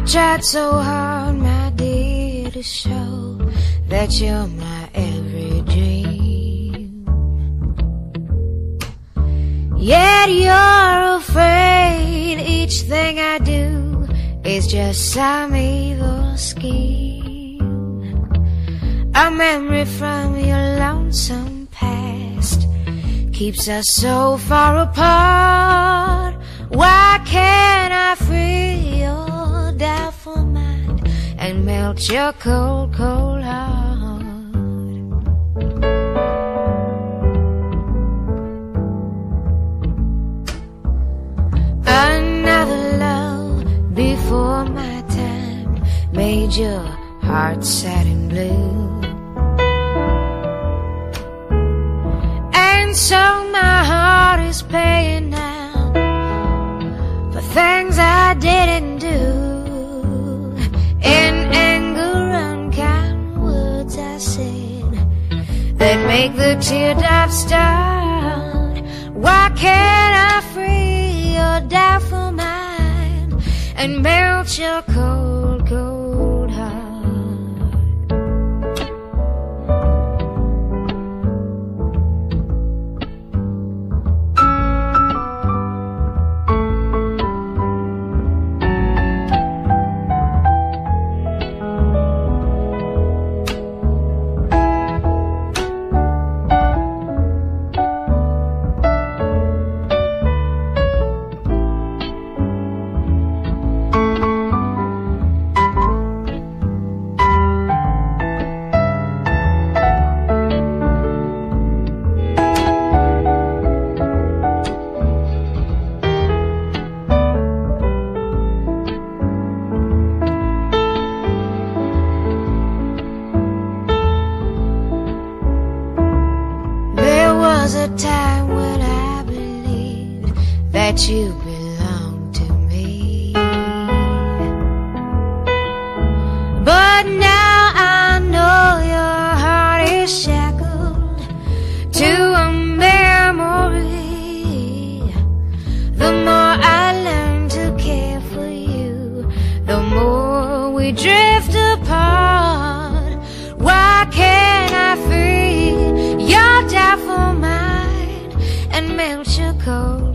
tried so hard, my dear, to show that you're my every dream. Yet you're afraid each thing I do is just some evil scheme. A memory from your lonesome past keeps us so far apart. Why can't I free your doubtful mind and melt your cold, cold heart? Another love before my time made your heart sad and blue, and so my heart is paying now for things I didn't do. In anger, unkind words I said that make the teardrops start. Why can't I free your doubtful mind and melt your cold, cold heart? There was a time when I believed that you belonged to me, but now I know your heart is shackled to a memory. The more I learn to care for you, the more we drift apart. Why can't I free your doubtful mind and melt your cold,